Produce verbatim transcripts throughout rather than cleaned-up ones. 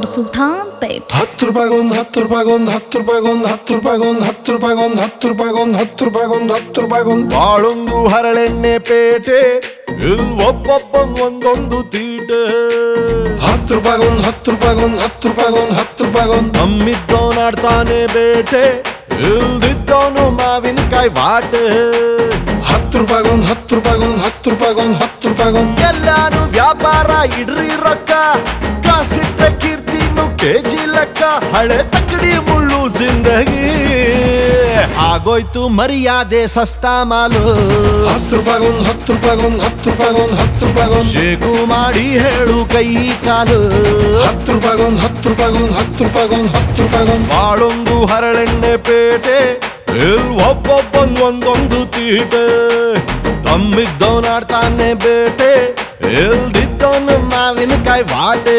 from Sultanpet. ಹತ್ತು ರೂಪಾಯಿಗೊಂದು ಹತ್ತು ರೂಪಾಯಿಗೊಂದು ಹತ್ತು ರೂಪಾಯಿಗೊಂದು ಹತ್ತು ರೂಪಾಯಿಗೊಂದು ಹತ್ತು ರೂಪಾಯಿಗೊಂದು ಹತ್ತು ರೂಪಾಯಿಗೊಂದು ಹತ್ತು ರೂಪಾಯಿಗೊಂದು ಹತ್ತು ರೂಪಾಯಿಗೊಂದು ಬಾಳೊಂದು ಹರಳೆಣ್ಣೆ ಪೇಟೆ ಇಲ್ ಒಬ್ಬೊಬ್ಬ ಒಂದೊಂದು ತೀಟೆ. ಹತ್ತು ರೂಪಾಯಿಗೊಂದು ಹತ್ತು ರೂಪಾಯಿಗೊಂದು ಹತ್ತು ರೂಪಾಯಿಗೊಂದು ಹತ್ತು ರೂಪಾಯಿಗೊಂದು ನಮ್ಮಿದ್ದವನಾಡ್ತಾನೆ ಬೇಟೆ ಇಲ್ದಿದ್ದವನು ಮಾವಿನಕಾಯಿ ವಾಟೆ. ಹತ್ತು ರೂಪಾಯಿಗೊಂದು ಹತ್ತು ರೂಪಾಯಿಗೊಂದು ಹತ್ತು ರೂಪಾಯಿಗೊಂದು ಹತ್ತು ರೂಪಾಯಿಗೊಂದು ಎಲ್ಲಾನು ವ್ಯಾಪಾರ ಇಡ್ರಿ ರೊಕ್ಕ ಕಾಸಿಟ್ಟ ಕೀರ್ತಿನು ಕೆಜಿ ಲೆಕ್ಕ. ಹಳೆ ತಕ್ಕಡಿ ಮುಳ್ಳು ಜಿಂದಗಿ ಆಗೋಯ್ತು ಮರ್ಯಾದೆ ಸಸ್ತಾ ಮಾಲು. ಹತ್ತು ರೂಪಾಯಿಗೊಂದು ಹತ್ತು ರೂಪಾಯಿಗೊಂದು ಹತ್ತು ರೂಪಾಯಿಗೊಂದು ಹತ್ತು ರೂಪಾಯಿಗೊಂದು ಶೇಕು ಮಾಡಿ ಹೇಳು ಕೈ ಕಾಲು. ಹತ್ತು ರೂಪಾಯಿಗೊಂದು ಹತ್ತು ರೂಪಾಯಿಗೊಂದು ಹತ್ತು ರೂಪಾಯಿಗೊಂದು ಹತ್ತು ರೂಪಾಯಿಗೊಂದು ಬಾಳೊಂದು ಹರಳೆಣ್ಣೆ ಪೇಟೆ ಇಲ್ ಒಬ್ಬೊಬ್ಬನ್ ಒಂದೊಂದು ತೀಟೆ. ತಮ್ಮಿದ್ದವನಾಡ್ತಾನೆ ಬೇಟೆ ಇಲ್ದಿದ್ದವನು ಮಾವಿನಕಾಯಿ ವಾಟೆ.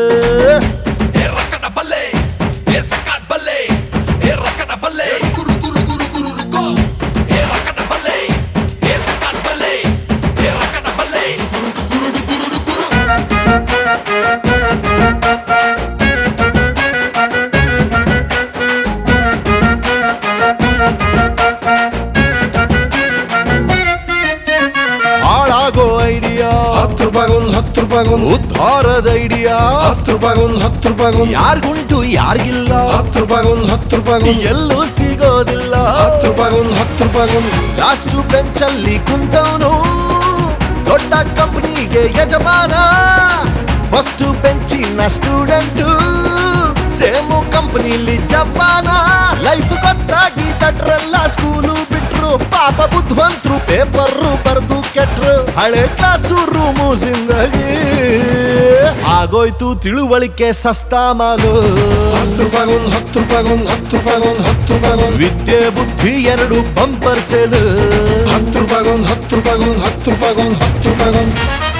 ಹಾಳಾಗೋ ಐಡಿಯಾ ಹತ್ತು ರೂಪಾಯಿಗೊಂದು ಹತ್ತು ರೂಪಾಯಿಗೊಂದು ಉದ್ಧಾರದ ಐಡಿಯಾ. ಹತ್ತು ರೂಪಾಯಿಗೊಂದು ಹತ್ತು ರೂಪಾಯಿಗೊಂದು ಯಾರ್ಗುಂಟು ಯಾರಿಗಿಲ್ಲ ಹತ್ತು ರೂಪಾಯಿಗೊಂದು ಹತ್ತು ರೂಪಾಯಿಗೊಂದು ಎಲ್ಲೂ ಸಿಗೋದಿಲ್ಲ. ಹತ್ತು ರೂಪಾಯಿಗೊಂದು ಹತ್ತು ರೂಪಾಯಿಗೊಂದು ಲಾಸ್ಟ್ ಬೆಂಚಲ್ಲಿ ಕುಂತವನು ದೊಡ್ಡ ಕಂಪನಿಗೆ ಯಜಮಾನ. ಫಸ್ಟ್ ಬೆಂಚಿನ ಸ್ಟೂಡೆಂಟು ಸೇಮು ಕಂಪನಿಲಿ ಜಪಾನ. ಲೈಫ್ ಗೊತ್ತಾಗಿ ತಟ್ರಲ್ಲ ಸ್ಕೂಲು ಬಿಟ್ರು ಪಾಪ ಬುದ್ಧವಂತರು ಪೇಪರ್ ಬರ್ದು ಕೆಟ್ರು. ಹಳೆ ಕ್ಲಾಸು ರೂಮು ಜಿಂದಗಿ ಆಗೋಯ್ತು ತಿಳುವಳಿಕೆ ಸಸ್ತಾ ಮಾಲು. ಹತ್ತು ರೂಪಾಯಿಗೊಂದು ಹತ್ತು ರೂಪಾಯಿಗೊಂದು ಹತ್ತು ರೂಪಾಯಿಗೊಂದು ಹತ್ತು ರೂಪಾಯಿಗೊಂದು ವಿದ್ಯೆ ಬುದ್ಧಿ ಎರಡು ಬಂಪರ್ ಸೇಲು. ಹತ್ತು ರೂಪಾಯಿಗೊಂದು ಹತ್ತು ರೂಪಾಯಿಗೊಂದು ಹತ್ತು ರೂಪಾಯಿಗೊಂದು ಹತ್ತು ರೂಪಾಯಿಗೊಂದು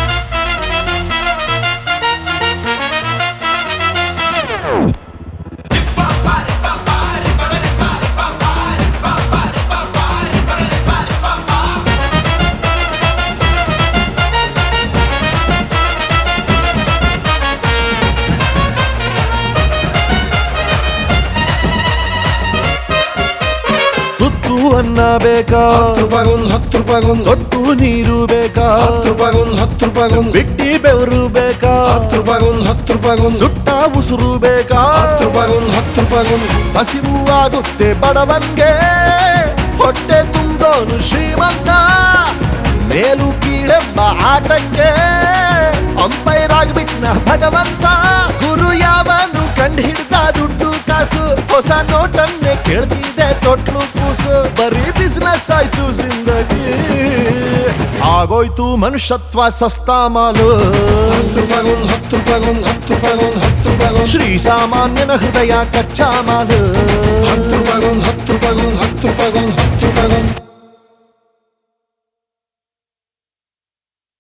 ತುತ್ತು ಅನ್ನ ಬೇಕಾ ಹತ್ತು ರೂಪಾಯಿಗೊಂದು ಹತ್ತು ರೂಪಾಯಿಗೊಂದು ತೊಟ್ಟು ನೀರು ಬೇಕಾ ಹತ್ತು ರೂಪಾಯಿಗೊಂದು ಹತ್ತು ರೂಪಾಯಿಗೊಂದು ಬಿಟ್ಟಿ ಬೆವರು ಬೇಕಾ ಹತ್ತು ರೂಪಾಯಿಗೊಂದು ಹತ್ತು ರೂಪಾಯಿಗೊಂದು ಸುಟ್ಟ ಉಸುರು ಬೇಕಾ ಹತ್ತು ರೂಪಾಯಿಗೊಂದು ಹತ್ತು ರೂಪಾಯಿಗೊಂದು ಹಸಿವು ಆಗುತ್ತೆ ಬಡವನ್ಗೆ ಹೊಟ್ಟೆ ತುಂಬೋನು ಶ್ರೀಮಂತ. ಮೇಲು ಕೀಳೆಂಬ ಆಟಕ್ಕೆ ಅಂಪೈರ್ ಆಗ್ಬಿಟ್ನ ಭಗವಂತ. ಗುರು ಯಾವನು ಕಂಡು ಹಿಡ್ದ ದುಡ್ಡು ಕಾಸು ಹೊಸ ನೋಟನ್ನೇ ಕೇಳ್ತಿದೆ ತೊಟ್ಲು ಕೂಸು. ಬರೀ ಬಿಸ್ನೆಸ್ ಆಯ್ತು ಜಿಂದಗಿ ಆಗೋಯ್ತು ಮನುಷ್ಯತ್ವ ಸಸ್ತಾ ಮಾಲು. ಹತ್ತು ರೂಪಾಯಿಗೊಂದು ಹತ್ತು ರೂಪಾಯಿಗೊಂದು ಹತ್ತು ರೂಪಾಯಿಗೊಂದು ಹತ್ತು ರೂಪಾಯಿಗೊಂದು ಶ್ರೀ ಸಾಮಾನ್ಯನ ಹೃದಯ ಕಚ್ಚಾ ಮಾಲು. ಹತ್ತು ರೂಪಾಯಿಗೊಂದು ಹತ್ತು ರೂಪಾಯಿಗೊಂದು ಹತ್ತು ರೂಪಾಯಿಗೊಂದು